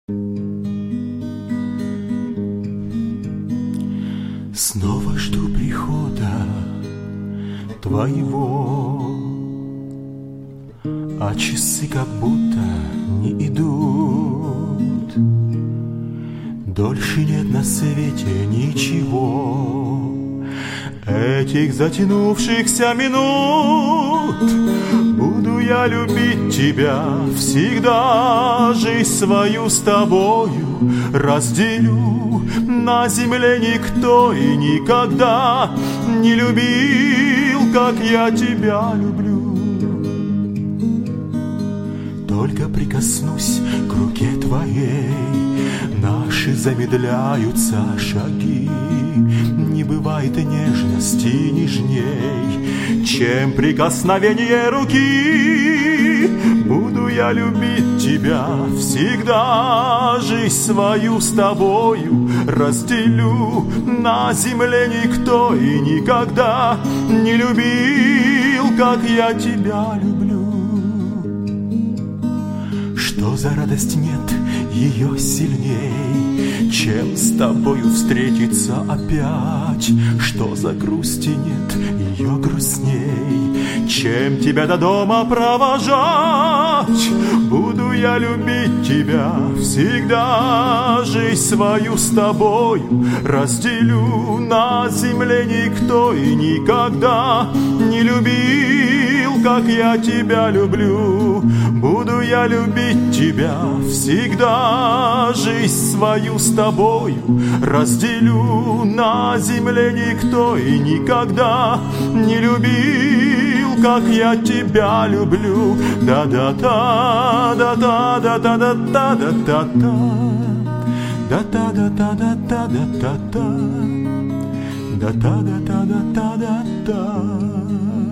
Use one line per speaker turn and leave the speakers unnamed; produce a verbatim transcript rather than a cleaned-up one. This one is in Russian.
Снова жду прихода твоего, а часы как будто не идут. Дольше нет на свете ничего, этих затянувшихся минут. Буду я любить тебя всегда, жизнь свою с тобою разделю. На земле никто и никогда не любил, как я тебя люблю. Только прикоснусь к руке твоей, наши замедляются шаги. Не бывает нежности нежней, чем прикосновение руки. Буду я любить тебя всегда, жизнь свою с тобою разделю. На земле никто и никогда не любил, как я тебя люблю. Что за радость нет ее сильней, чем с тобою встретиться опять? Что за грусти нет ее грустней, чем тебя до дома провожать? Буду я любить тебя всегда, жизнь свою с тобою разделю. На земле никто и никогда не любил, как я тебя люблю. Буду я любить тебя всегда, жизнь свою с тобою разделю. На земле никто и никогда не любил, как я тебя люблю. Да-да-да, да-да-да-да-да-да-да-да, да-да-да-да-да-да-да-да, да-да-да-да-да-да-да.